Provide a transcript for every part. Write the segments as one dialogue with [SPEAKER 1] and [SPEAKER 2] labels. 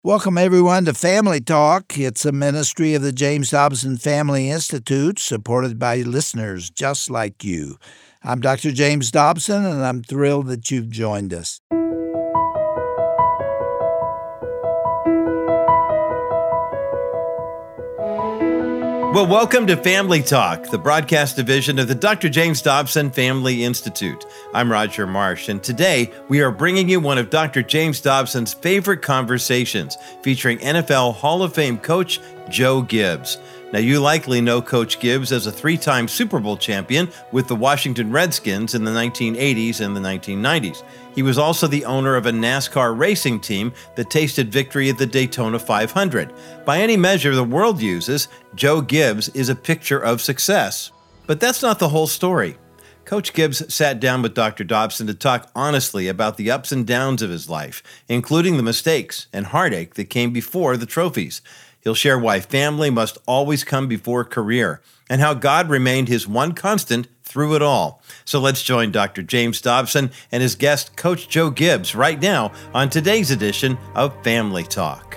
[SPEAKER 1] Welcome, everyone, to Family Talk. It's a ministry of the James Dobson Family Institute, supported by listeners just like you. I'm Dr. James Dobson, and I'm thrilled that you've joined us.
[SPEAKER 2] Well, welcome to Family Talk, the broadcast division of the Dr. James Dobson Family Institute. I'm Roger Marsh, and today we are bringing you one of Dr. James Dobson's favorite conversations, featuring NFL Hall of Fame coach Joe Gibbs. Now, you likely know Coach Gibbs as a three-time Super Bowl champion with the Washington Redskins in the 1980s and the 1990s. He was also the owner of a NASCAR racing team that tasted victory at the Daytona 500. By any measure the world uses, Joe Gibbs is a picture of success. But that's not the whole story. Coach Gibbs sat down with Dr. Dobson to talk honestly about the ups and downs of his life, including the mistakes and heartache that came before the trophies. He'll share why family must always come before career, and how God remained his one constant through it all. So let's join Dr. James Dobson and his guest, Coach Joe Gibbs, right now on today's edition of Family Talk.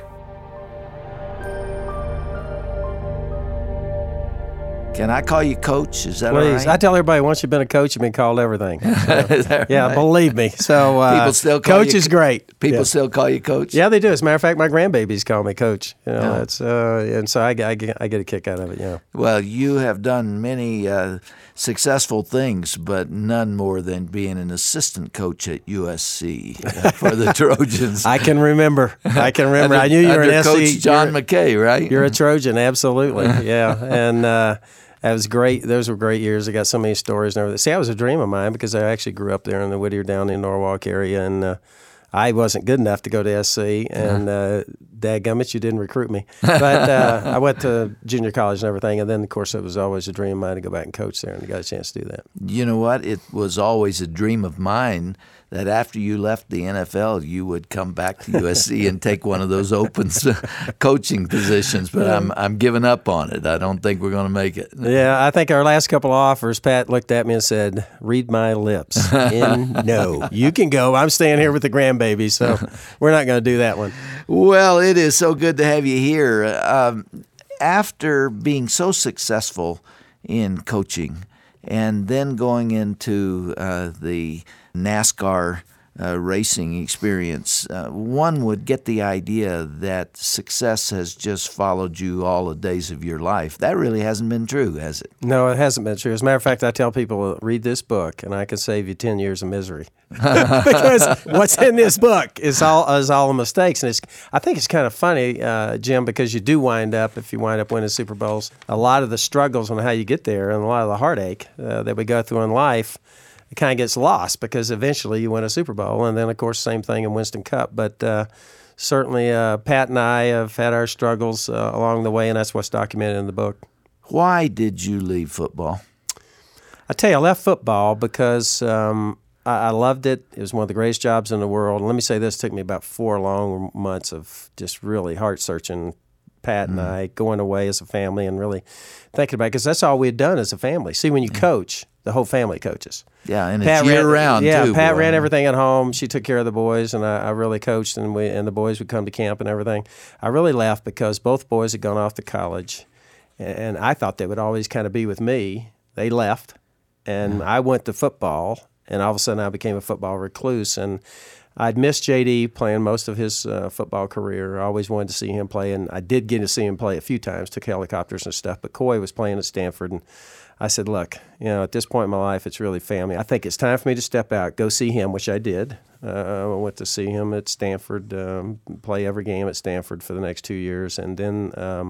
[SPEAKER 1] Can I call you Coach? Is that all
[SPEAKER 3] Please.
[SPEAKER 1] right?
[SPEAKER 3] I tell everybody, once you've been a coach, you've been called everything. So, yeah,
[SPEAKER 1] right?
[SPEAKER 3] believe me. So
[SPEAKER 1] People still call
[SPEAKER 3] Coach
[SPEAKER 1] you
[SPEAKER 3] is great.
[SPEAKER 1] People still call you Coach?
[SPEAKER 3] Yeah, they do. As a matter of fact, my grandbabies call me Coach. You know,
[SPEAKER 1] Yeah.
[SPEAKER 3] it's and so I get a kick out of it. Yeah.
[SPEAKER 1] Well, you have done many successful things, but none more than being an assistant coach at USC for the Trojans.
[SPEAKER 3] I can remember. I knew you were
[SPEAKER 1] Under
[SPEAKER 3] an
[SPEAKER 1] Coach
[SPEAKER 3] SC.
[SPEAKER 1] John McKay, right?
[SPEAKER 3] You're a Trojan, absolutely. Yeah, and. That was great. Those were great years. I got so many stories and everything. See, that was a dream of mine because I actually grew up there in the Whittier, down in Norwalk area, and I wasn't good enough to go to SC, and dadgummit, you didn't recruit me. But I went to junior college and everything, and then, of course, it was always a dream of mine to go back and coach there, and I got a chance to do that.
[SPEAKER 1] You know what? It was always a dream of mine that after you left the NFL, you would come back to USC and take one of those open coaching positions. But I'm giving up on it. I don't think we're going to make it.
[SPEAKER 3] Yeah, I think our last couple of offers, Pat looked at me and said, "Read my lips." And no, you can go. I'm staying here with the grandbaby, so we're not going to do that one.
[SPEAKER 1] Well, it is so good to have you here. After being so successful in coaching and then going into the NASCAR racing experience, one would get the idea that success has just followed you all the days of your life. That really hasn't been true, has it?
[SPEAKER 3] No, it hasn't been true. As a matter of fact, I tell people, read this book, and I can save you 10 years of misery. Because what's in this book is all mistakes. And I think it's kind of funny, Jim, because you do wind up, if you wind up winning Super Bowls, a lot of the struggles on how you get there and a lot of the heartache that we go through in life, it kind of gets lost because eventually you win a Super Bowl. And then, of course, same thing in Winston Cup. But certainly Pat and I have had our struggles along the way, and that's what's documented in the book.
[SPEAKER 1] Why did you leave football?
[SPEAKER 3] I tell you, I left football because I loved it. It was one of the greatest jobs in the world. And let me say this, it took me about 4 long months of just really heart-searching, Pat and I, going away as a family and really thinking about it, because that's all we had done as a family. See, when you coach, the whole family coaches.
[SPEAKER 1] Yeah, and it's year-round,
[SPEAKER 3] yeah,
[SPEAKER 1] too.
[SPEAKER 3] Pat
[SPEAKER 1] boy.
[SPEAKER 3] ran everything at home. She took care of the boys, and I really coached, and the boys would come to camp and everything. I really left because both boys had gone off to college, and I thought they would always kind of be with me. They left, and I went to football, and all of a sudden I became a football recluse, and I'd missed J.D. playing most of his football career. I always wanted to see him play, and I did get to see him play a few times, took helicopters and stuff, but Coy was playing at Stanford, and I said, look, at this point in my life, it's really family. I think it's time for me to step out, go see him, which I did. I went to see him at Stanford, play every game at Stanford for the next 2 years, and then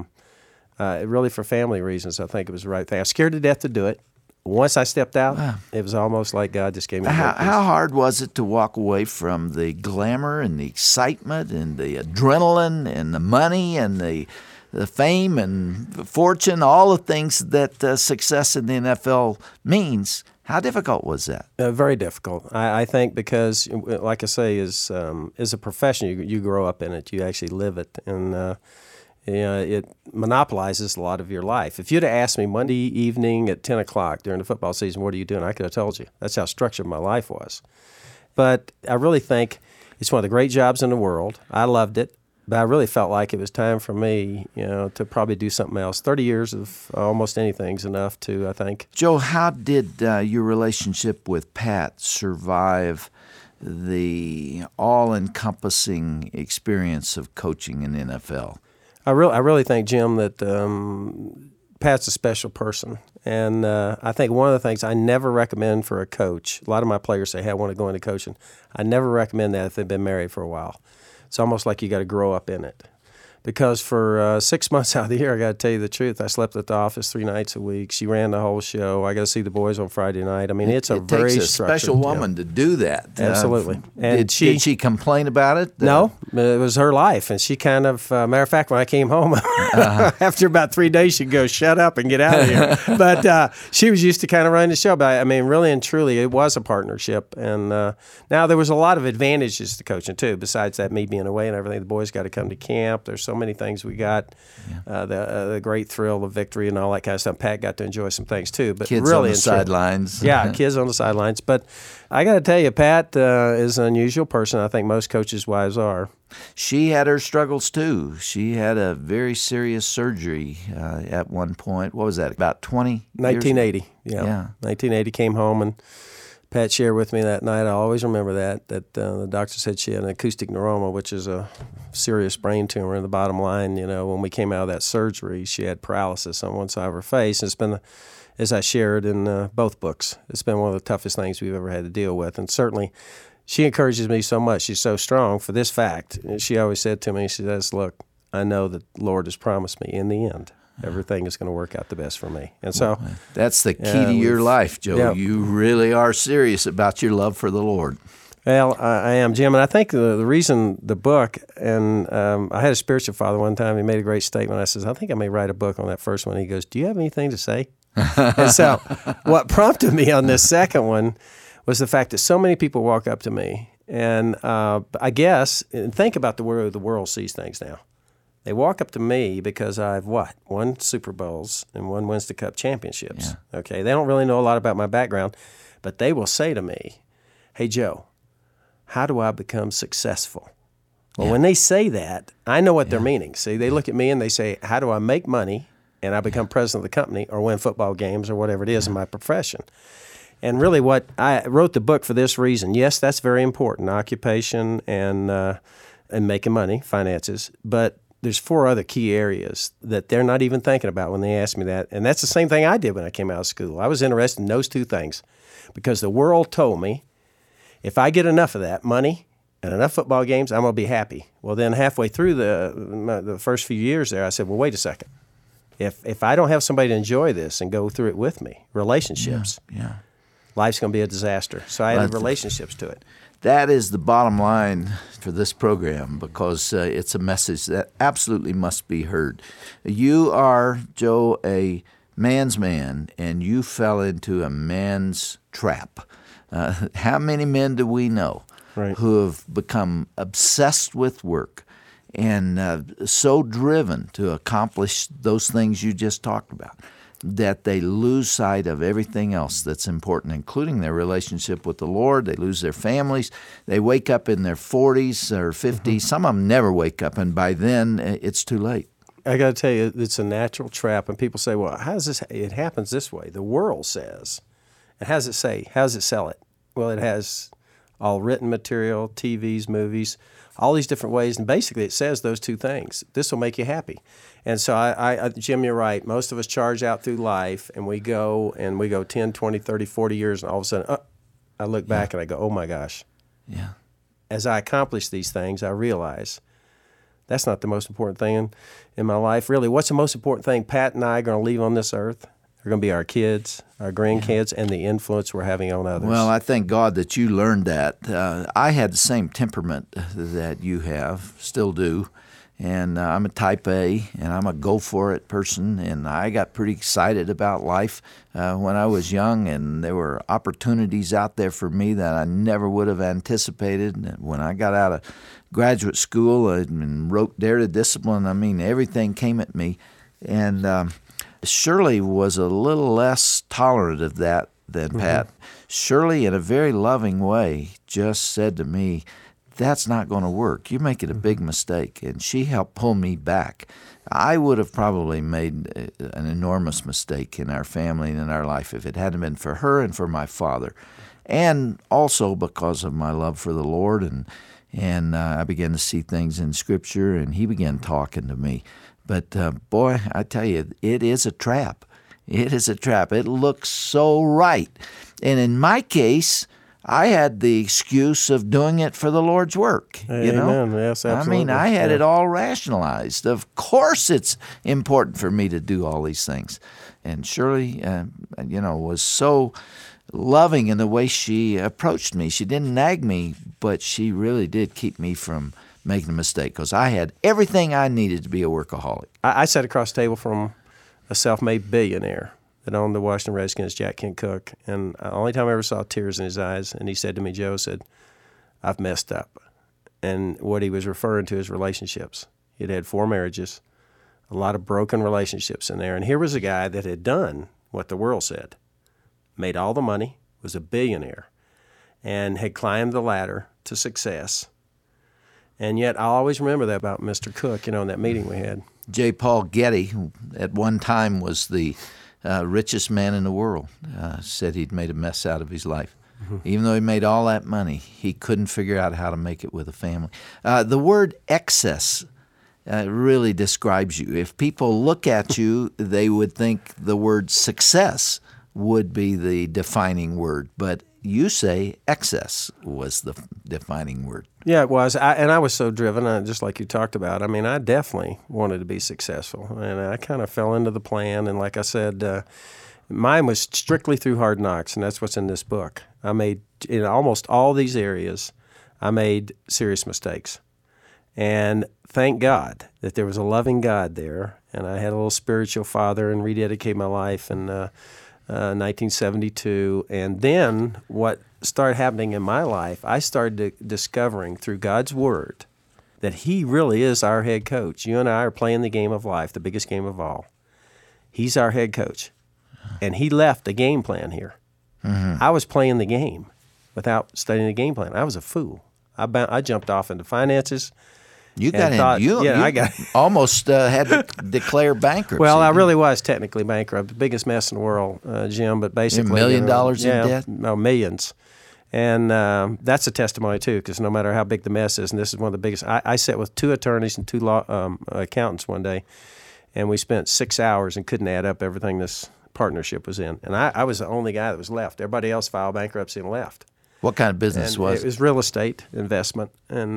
[SPEAKER 3] really for family reasons, I think it was the right thing. I was scared to death to do it. Once I stepped out, it was almost like God just gave me a great peace.
[SPEAKER 1] How hard was it to walk away from the glamour and the excitement and the adrenaline and the money and the fame and fortune, all the things that success in the NFL means? How difficult was that?
[SPEAKER 3] Very difficult. I think because, like I say, as a profession, you grow up in it. You actually live it, and it monopolizes a lot of your life. If you'd have asked me Monday evening at 10 o'clock during the football season, what are you doing? I could have told you. That's how structured my life was. But I really think it's one of the great jobs in the world. I loved it. But I really felt like it was time for me, to probably do something else. 30 years of almost anything's enough to, I think.
[SPEAKER 1] Joe, how did your relationship with Pat survive the all-encompassing experience of coaching in NFL?
[SPEAKER 3] I really think, Jim, that Pat's a special person. And I think one of the things I never recommend for a coach, a lot of my players say, hey, I want to go into coaching. I never recommend that if they've been married for a while. It's almost like you got to grow up in it. Because for 6 months out of the year, I got to tell you the truth, I slept at the office 3 nights a week. She ran the whole show. I got to see the boys on Friday night. I mean, it's a very
[SPEAKER 1] structured. It takes a special woman to do that.
[SPEAKER 3] Absolutely.
[SPEAKER 1] And did she complain about it?
[SPEAKER 3] No, it was her life. And she kind of, matter of fact, when I came home, after about 3 days, she'd go, shut up and get out of here. But she was used to kind of running the show. But I mean, really and truly, it was a partnership. And now there was a lot of advantages to coaching, too, besides that, me being away and everything. The boys got to come to camp. There's so many things we got. The great thrill of victory and all that kind of stuff. Pat got to enjoy some things too, but
[SPEAKER 1] kids
[SPEAKER 3] really
[SPEAKER 1] on the sidelines.
[SPEAKER 3] Yeah, kids on the sidelines. But I got to tell you, Pat is an unusual person. I think most coaches' wives are.
[SPEAKER 1] She had her struggles too. She had a very serious surgery at one point. What was that? About 20?
[SPEAKER 3] 1980. Yeah. 1980. Came home and Pat shared with me that night. I always remember that the doctor said she had an acoustic neuroma, which is a serious brain tumor in the bottom line. When we came out of that surgery, she had paralysis on one side of her face. And it's been, as I shared in both books, it's been one of the toughest things we've ever had to deal with. And certainly, she encourages me so much. She's so strong for this fact. And she always said to me, she says, look, I know that the Lord has promised me in the end, everything is going to work out the best for me. And so
[SPEAKER 1] that's the key to your life, Joe. Yeah. You really are serious about your love for the Lord.
[SPEAKER 3] Well, I am, Jim. And I think the reason the book, and I had a spiritual father one time, he made a great statement. I says, I think I may write a book on that first one. He goes, do you have anything to say? And so what prompted me on this second one was the fact that so many people walk up to me. And I guess, and think about the way the world sees things now. They walk up to me because I've won Super Bowls and won Winston Cup championships. Yeah. Okay, they don't really know a lot about my background, but they will say to me, hey, Joe, how do I become successful? Well, when they say that, I know what they're meaning. See, they look at me and they say, how do I make money and I become president of the company or win football games or whatever it is in my profession? And really what I wrote the book for this reason. Yes, that's very important, occupation and making money, finances, but there's 4 other key areas that they're not even thinking about when they ask me that. And that's the same thing I did when I came out of school. I was interested in those 2 things because the world told me if I get enough of that, money and enough football games, I'm going to be happy. Well, then halfway through the first few years there, I said, well, wait a second. If I don't have somebody to enjoy this and go through it with me, relationships, life's going to be a disaster. So I added relationships to it.
[SPEAKER 1] That is the bottom line for this program because it's a message that absolutely must be heard. You are, Joe, a man's man, and you fell into a man's trap. How many men do we know who have become obsessed with work and so driven to accomplish those things you just talked about that they lose sight of everything else that's important, including their relationship with the Lord. They lose their families. They wake up in their 40s or 50s. Mm-hmm. Some of them never wake up, and by then it's too late.
[SPEAKER 3] I got to tell you, it's a natural trap, and people say, well, how does this? It happens this way. The world says. And how does it say? How does it sell it? Well, it has all written material, TVs, movies, all these different ways, and basically it says those 2 things. This will make you happy. And so, I Jim, you're right. Most of us charge out through life, and we go 10, 20, 30, 40 years, and all of a sudden, I look back and I go, oh, my gosh.
[SPEAKER 1] Yeah.
[SPEAKER 3] As I accomplish these things, I realize that's not the most important thing in my life. Really, what's the most important thing Pat and I are going to leave on this earth? They're going to be our kids, our grandkids, and the influence we're having on others.
[SPEAKER 1] Well, I thank God that you learned that. I had the same temperament that you have, still do. And I'm a type A, and I'm a go-for-it person, and I got pretty excited about life when I was young, and there were opportunities out there for me that I never would have anticipated. When I got out of graduate school and wrote Dare to Discipline, I mean, everything came at me. And Shirley was a little less tolerant of that than Pat. Shirley, in a very loving way, just said to me, that's not going to work. You're making a big mistake. And she helped pull me back. I would have probably made an enormous mistake in our family and in our life if it hadn't been for her and for my father. And also because of my love for the Lord. And I began to see things in Scripture, and he began talking to me. But boy, I tell you, it is a trap. It is a trap. It looks so right. And in my case, I had the excuse of doing it for the Lord's work.
[SPEAKER 3] Amen.
[SPEAKER 1] You know?
[SPEAKER 3] Yes, absolutely.
[SPEAKER 1] I mean, I had it all rationalized. Of course it's important for me to do all these things. And Shirley, was so loving in the way she approached me. She didn't nag me, but she really did keep me from making a mistake because I had everything I needed to be a workaholic.
[SPEAKER 3] I sat across the table from a self-made billionaire that owned the Washington Redskins, Jack Kent Cooke, and the only time I ever saw tears in his eyes, and he said to me, Joe, I've messed up. And what he was referring to is relationships. He'd had 4 marriages, a lot of broken relationships in there, and here was a guy that had done what the world said, made all the money, was a billionaire, and had climbed the ladder to success. And yet I'll always remember that about Mr. Cooke, in that meeting we had.
[SPEAKER 1] J. Paul Getty, who at one time was the richest man in the world, said he'd made a mess out of his life. Mm-hmm. Even though he made all that money, he couldn't figure out how to make it with a family. The word excess really describes you. If people look at you, they would think the word success would be the defining word, but you say excess was the defining word.
[SPEAKER 3] Yeah, it was. I was so driven, just like you talked about. I mean, I definitely wanted to be successful, and I kind of fell into the plan. And like I said, mine was strictly through hard knocks, and that's what's in this book. I made, in almost all these areas, I made serious mistakes. And thank God that there was a loving God there, and I had a little spiritual father and rededicated my life in 1972. And then what started happening in my life, I started discovering through God's Word that He really is our head coach. You and I are playing the game of life, the biggest game of all. He's our head coach. And He left a game plan here. Mm-hmm. I was playing the game without studying the game plan. I was a fool. I jumped off into finances.
[SPEAKER 1] You got in. You almost had to declare bankruptcy.
[SPEAKER 3] Well, I really was technically bankrupt, the biggest mess in the world, Jim. But basically,
[SPEAKER 1] $1 million in debt.
[SPEAKER 3] No, millions, and that's a testimony too. Because no matter how big the mess is, and this is one of the biggest. I sat with 2 attorneys and 2 law accountants one day, and we spent 6 hours and couldn't add up everything this partnership was in. And I was the only guy that was left. Everybody else filed bankruptcy and left.
[SPEAKER 1] What kind of business was it?
[SPEAKER 3] It was real estate investment. And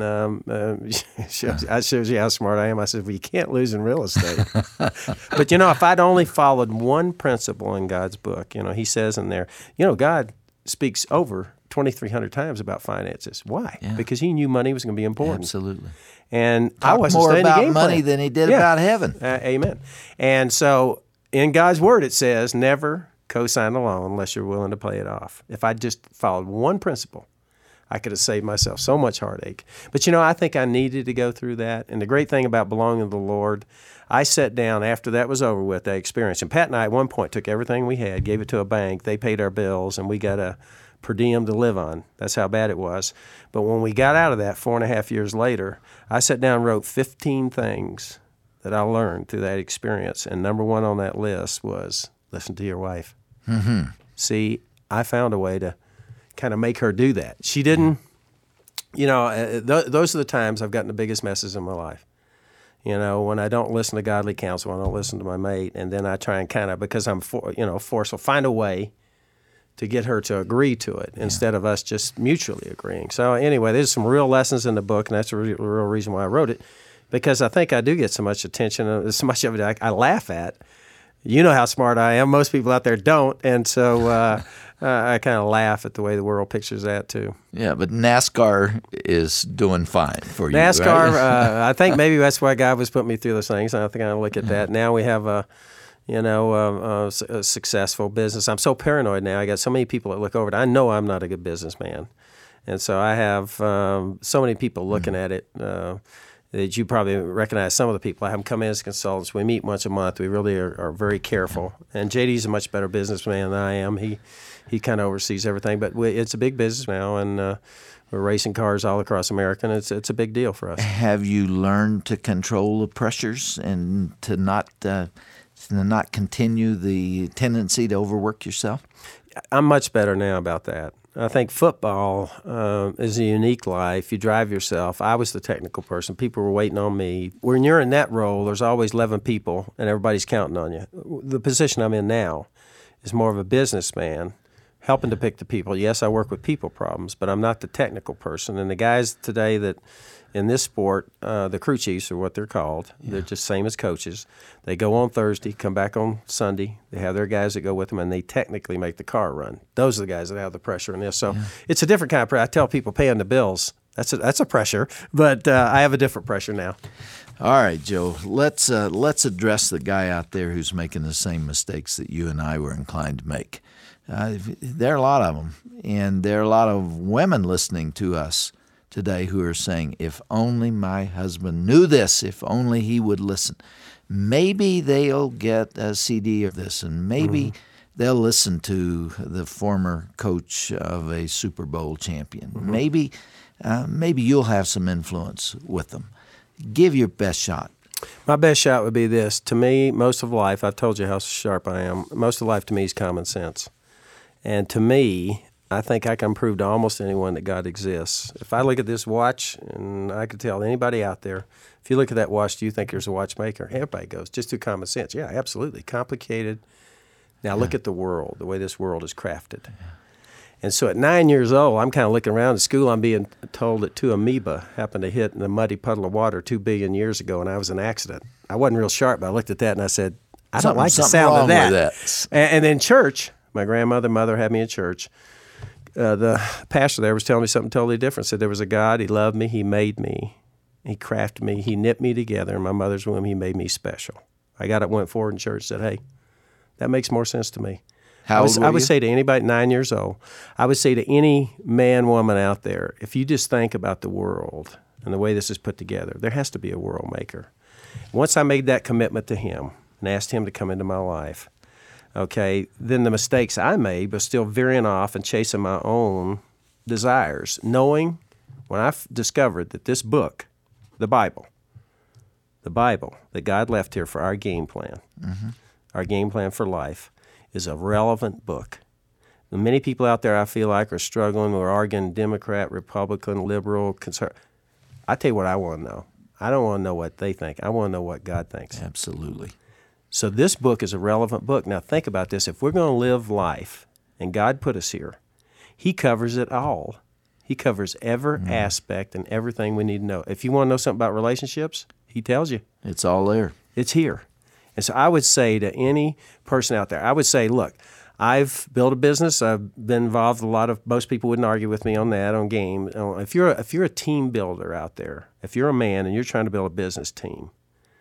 [SPEAKER 3] I shows you how smart I am. I said, well, you can't lose in real estate. But, if I'd only followed one principle in God's book, He says in there, God speaks over 2,300 times about finances. Why? Yeah. Because He knew money was going to be important.
[SPEAKER 1] Absolutely.
[SPEAKER 3] And
[SPEAKER 1] I wasn't
[SPEAKER 3] more
[SPEAKER 1] about
[SPEAKER 3] game
[SPEAKER 1] money
[SPEAKER 3] plan.
[SPEAKER 1] than He did about heaven.
[SPEAKER 3] Amen. And so in God's Word it says, never co-sign a loan unless you're willing to pay it off. If I just followed one principle, I could have saved myself so much heartache. But, I think I needed to go through that. And the great thing about belonging to the Lord, I sat down after that was over with, that experience. And Pat and I at one point took everything we had, gave it to a bank. They paid our bills, and we got a per diem to live on. That's how bad it was. But when we got out of that 4.5 years later, I sat down and wrote 15 things that I learned through that experience. And number one on that list was listen to your wife. Mm-hmm. See, I found a way to kind of make her do that. She didn't, those are the times I've gotten the biggest messes in my life. When I don't listen to godly counsel, I don't listen to my mate, and then I try and kind of, because I'm forceful, find a way to get her to agree to it instead of us just mutually agreeing. So anyway, there's some real lessons in the book, and that's the real reason why I wrote it, because I think I do get so much attention, so much of it I laugh at. You know how smart I am. Most people out there don't, and so I kind of laugh at the way the world pictures that too.
[SPEAKER 1] Yeah, but NASCAR is doing fine for you.
[SPEAKER 3] NASCAR,
[SPEAKER 1] right?
[SPEAKER 3] I think maybe that's why God was putting me through those things. And I think I look at that now. We have a successful business. I'm so paranoid now. I got so many people that look over it. I know I'm not a good businessman, and so I have so many people looking at it. that you probably recognize some of the people. I have them come in as consultants. We meet once a month. We really are very careful. And JD's a much better businessman than I am. He kind of oversees everything. But it's a big business now, and we're racing cars all across America, and it's a big deal for us.
[SPEAKER 1] Have you learned to control the pressures and to not continue the tendency to overwork yourself?
[SPEAKER 3] I'm much better now about that. I think football is a unique life. You drive yourself. I was the technical person. People were waiting on me. When you're in that role, there's always 11 people, and everybody's counting on you. The position I'm in now is more of a businessman, helping to pick the people. Yes, I work with people problems, but I'm not the technical person. And the guys today that in this sport, the crew chiefs are what they're called. Yeah. They're just same as coaches. They go on Thursday, come back on Sunday. They have their guys that go with them, and they technically make the car run. Those are the guys that have the pressure in this. So it's a different kind of pressure. I tell people paying the bills, that's a pressure, but I have a different pressure now.
[SPEAKER 1] All right, Joe, let's address the guy out there who's making the same mistakes that you and I were inclined to make. There are a lot of them, and there are a lot of women listening to us today who are saying, if only my husband knew this, if only he would listen. Maybe they'll get a CD of this, and maybe they'll listen to the former coach of a Super Bowl champion. Maybe you'll have some influence with them. Give your best shot.
[SPEAKER 3] My best shot would be this. To me, most of life, I've told you how sharp I am, most of life to me is common sense. And to me, I think I can prove to almost anyone that God exists. If I look at this watch, and I could tell anybody out there, if you look at that watch, do you think there's a watchmaker? Everybody goes, just through common sense. Yeah, absolutely. Complicated. Now look at the world, the way this world is crafted. And so at 9 years old, I'm kind of looking around at school. I'm being told that two amoeba happened to hit in a muddy puddle of water 2 billion years ago, and I was in an accident. I wasn't real sharp, but I looked at that and I said, I don't like the sound of that. And then church, my mother had me in church. The pastor there was telling me something totally different. Said there was a God, he loved me, he made me, he crafted me, he knit me together in my mother's womb, he made me special. I went forward in church and said, hey, that makes more sense to me.
[SPEAKER 1] How old were you?
[SPEAKER 3] I would say to anybody 9 years old, I would say to any man, woman out there, if you just think about the world and the way this is put together, there has to be a world maker. Once I made that commitment to him and asked him to come into my life, okay, then the mistakes I made was still veering off and chasing my own desires, knowing when I discovered that this book, the Bible that God left here for our game plan, our game plan for life, is a relevant book. And many people out there I feel like are struggling or arguing Democrat, Republican, liberal, conservative. I tell you what I want to know. I don't want to know what they think. I want to know what God thinks.
[SPEAKER 1] Absolutely.
[SPEAKER 3] So this book is a relevant book. Now think about this. If we're going to live life, and God put us here, he covers it all. He covers every aspect and everything we need to know. If you want to know something about relationships, he tells you.
[SPEAKER 1] It's all there.
[SPEAKER 3] It's here. And so I would say to any person out there, I would say, look, I've built a business. I've been involved most people wouldn't argue with me on that, on game. If you're a team builder out there, if you're a man and you're trying to build a business team,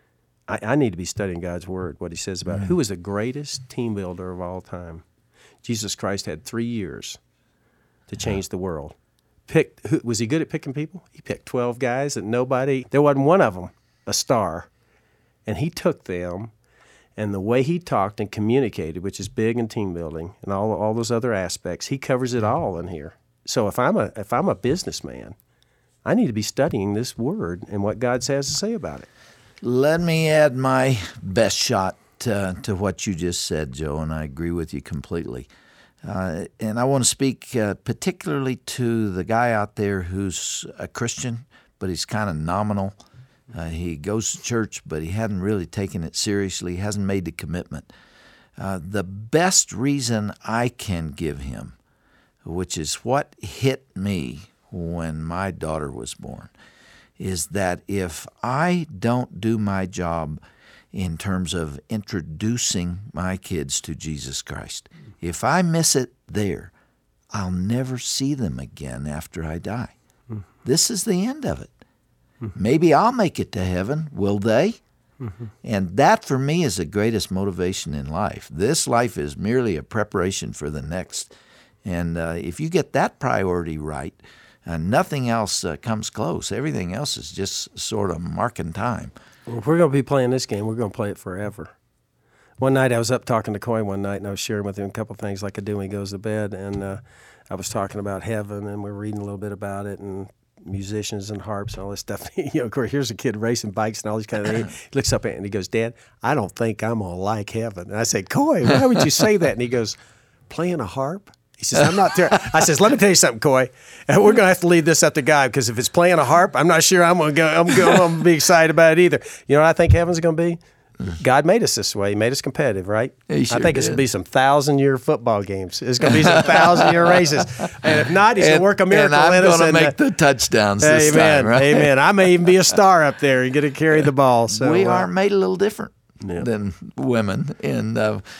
[SPEAKER 3] I need to be studying God's Word, what he says about who is the greatest team builder of all time. Jesus Christ had 3 years to change the world. Was he good at picking people? He picked 12 guys that there wasn't one of them a star. And he took them, and the way he talked and communicated, which is big in team building and all those other aspects, he covers it all in here. So if I'm a businessman, I need to be studying this Word and what God has to say about it.
[SPEAKER 1] Let me add my best shot to what you just said, Joe, and I agree with you completely. And I want to speak particularly to the guy out there who's a Christian, but he's kind of nominal. He goes to church, but he hadn't really taken it seriously. He hasn't made the commitment. The best reason I can give him, which is what hit me when my daughter was born, is that if I don't do my job in terms of introducing my kids to Jesus Christ, if I miss it there, I'll never see them again after I die. This is the end of it. Maybe I'll make it to heaven. Will they? And that, for me, is the greatest motivation in life. This life is merely a preparation for the next. And if you get that priority right, nothing else comes close. Everything else is just sort of marking time.
[SPEAKER 3] Well, if we're going to be playing this game, we're going to play it forever. One night I was up talking to Coy one night, and I was sharing with him a couple of things like I do when he goes to bed, and I was talking about heaven, and we were reading a little bit about it, and musicians and harps and all this stuff. Of course, here's a kid racing bikes and all these kind of things. He looks up at it and he goes, "Dad, I don't think I'm going to like heaven." And I said, "Coy, why would you say that?" And he goes, "Playing a harp?" He says, "I'm not there." I says, "Let me tell you something, Coy. We're going to have to leave this up to God, because if it's playing a harp, I'm not sure I'm going to be excited about it either." You know what I think heaven's going to be? God made us this way. He made us competitive, right?
[SPEAKER 1] He sure
[SPEAKER 3] I think
[SPEAKER 1] did.
[SPEAKER 3] it's going to be some 1,000-year football games. It's going to be some 1,000-year races. And if not, he's going to work a miracle
[SPEAKER 1] and I'm
[SPEAKER 3] in us.
[SPEAKER 1] going to make the touchdowns this
[SPEAKER 3] Amen.
[SPEAKER 1] time, right?
[SPEAKER 3] Amen. I may even be a star up there and get to carry the ball. So
[SPEAKER 1] we are made a little different
[SPEAKER 3] Yeah.
[SPEAKER 1] than women. And,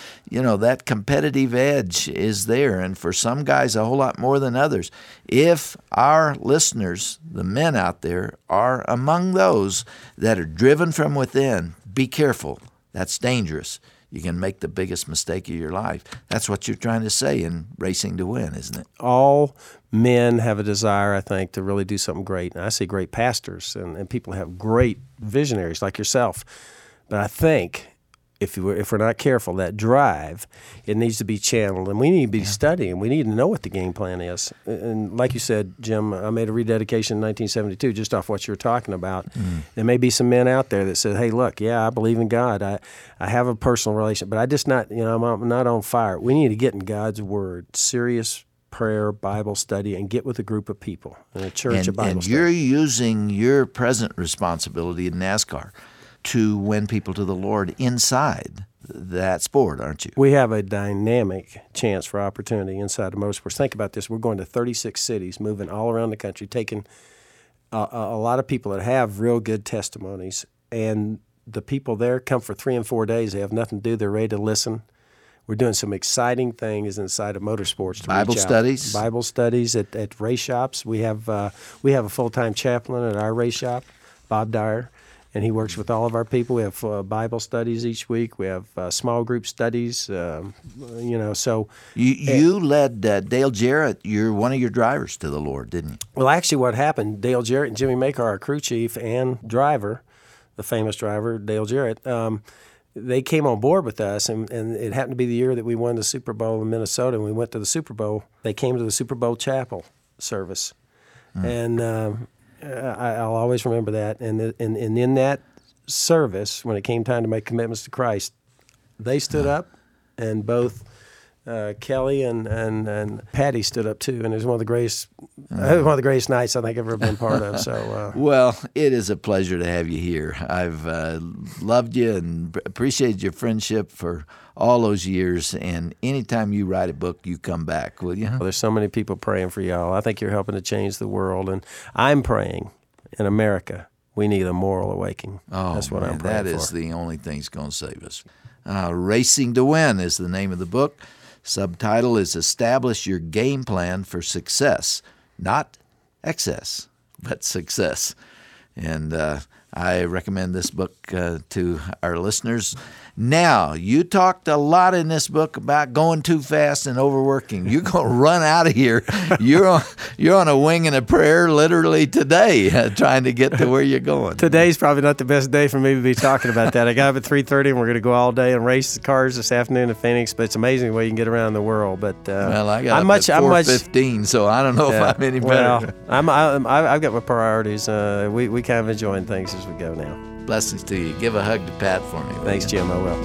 [SPEAKER 1] that competitive edge is there. And for some guys, a whole lot more than others. If our listeners, the men out there, are among those that are driven from within, be careful. That's dangerous. You can make the biggest mistake of your life. That's what you're trying to say in Racing to Win, isn't it?
[SPEAKER 3] All men have a desire, I think, to really do something great. And I see great pastors and people have great visionaries like yourself. But I think if we're not careful, that drive, it needs to be channeled. And we need to be studying. We need to know what the game plan is. And like you said, Jim, I made a rededication in 1972 just off what you were talking about. There may be some men out there that said, "Hey, look, yeah, I believe in God. I have a personal relationship, but I just not, I'm not on fire." We need to get in God's Word, serious prayer, Bible study, and get with a group of people in a church of Bible
[SPEAKER 1] and
[SPEAKER 3] study.
[SPEAKER 1] you're using your present responsibility in NASCAR to win people to the Lord inside that sport, aren't you?
[SPEAKER 3] We have a dynamic chance for opportunity inside of motorsports. Think about this. We're going to 36 cities, moving all around the country, taking a lot of people that have real good testimonies. And the people there come for 3 and 4 days. They have nothing to do. They're ready to listen. We're doing some exciting things inside of motorsports.
[SPEAKER 1] Bible studies?
[SPEAKER 3] Bible studies at race shops. We have a full-time chaplain at our race shop, Bob Dyer. And he works with all of our people. We have Bible studies each week. We have small group studies. So
[SPEAKER 1] you led Dale Jarrett. You're one of your drivers to the Lord, didn't you?
[SPEAKER 3] Well, actually, what happened? Dale Jarrett and Jimmy Maker, our crew chief and driver, the famous driver Dale Jarrett. They came on board with us, and it happened to be the year that we won the Super Bowl in Minnesota. And we went to the Super Bowl. They came to the Super Bowl chapel service, and I'll always remember that. And in that service, when it came time to make commitments to Christ, they stood up, and both Kelly and Patty stood up too. And it was one of the greatest nights I think I've ever been part of. So,
[SPEAKER 1] well, it is a pleasure to have you here. I've loved you and appreciated your friendship for all those years. And anytime you write a book, you come back, will you?
[SPEAKER 3] Well, there's so many people praying for y'all. I think you're helping to change the world. And I'm praying in America, we need a moral awakening.
[SPEAKER 1] Oh,
[SPEAKER 3] that's what I'm praying
[SPEAKER 1] that
[SPEAKER 3] for.
[SPEAKER 1] is the only thing that's going to save us. Racing to Win is the name of the book. Subtitle is Establish Your Game Plan for Success. Not excess, but success. And I recommend this book to our listeners. Now, you talked a lot in this book about going too fast and overworking. You're going to run out of here. You're on a wing and a prayer literally today, trying to get to where you're going.
[SPEAKER 3] Today's probably not the best day for me to be talking about that. I got up at 3:30, and we're going to go all day and race the cars this afternoon in Phoenix. But it's amazing the way you can get around the world. But
[SPEAKER 1] well, I got up at 4:15, so I don't know if I'm any better.
[SPEAKER 3] Well, I've got my priorities. We kind of enjoying things as we go now.
[SPEAKER 1] Blessings to you. Give a hug to Pat for me.
[SPEAKER 3] Thanks, Jim. I will.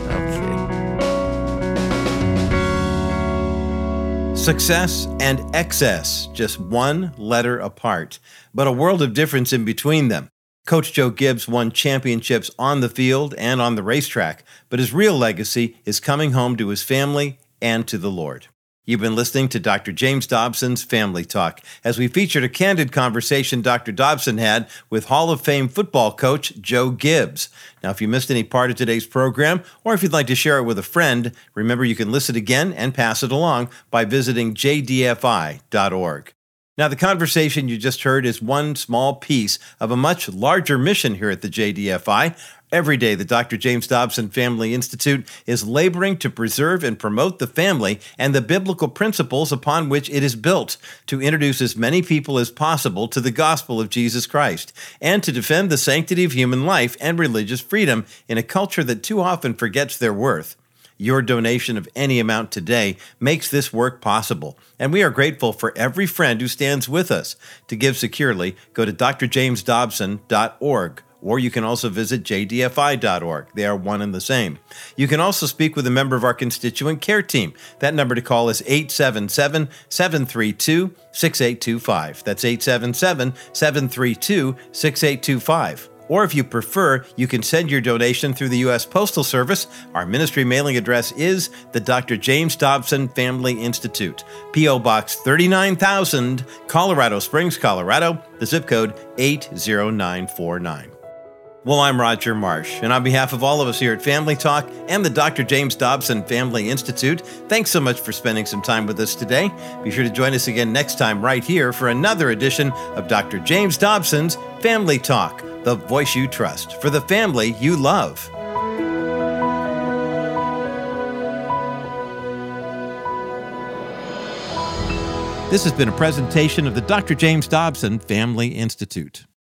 [SPEAKER 1] Okay.
[SPEAKER 2] Success and excess, just one letter apart, but a world of difference in between them. Coach Joe Gibbs won championships on the field and on the racetrack, but his real legacy is coming home to his family and to the Lord. You've been listening to Dr. James Dobson's Family Talk, as we featured a candid conversation Dr. Dobson had with Hall of Fame football coach Joe Gibbs. Now, if you missed any part of today's program, or if you'd like to share it with a friend, remember you can listen again and pass it along by visiting jdfi.org. Now, the conversation you just heard is one small piece of a much larger mission here at the JDFI, Every day, the Dr. James Dobson Family Institute is laboring to preserve and promote the family and the biblical principles upon which it is built, to introduce as many people as possible to the gospel of Jesus Christ, and to defend the sanctity of human life and religious freedom in a culture that too often forgets their worth. Your donation of any amount today makes this work possible, and we are grateful for every friend who stands with us. To give securely, go to drjamesdobson.org. Or you can also visit jdfi.org. They are one and the same. You can also speak with a member of our constituent care team. That number to call is 877-732-6825. That's 877-732-6825. Or if you prefer, you can send your donation through the U.S. Postal Service. Our ministry mailing address is the Dr. James Dobson Family Institute, P.O. Box 39,000, Colorado Springs, Colorado, the zip code 80949. Well, I'm Roger Marsh, and on behalf of all of us here at Family Talk and the Dr. James Dobson Family Institute, thanks so much for spending some time with us today. Be sure to join us again next time right here for another edition of Dr. James Dobson's Family Talk, the voice you trust for the family you love. This has been a presentation of the Dr. James Dobson Family Institute.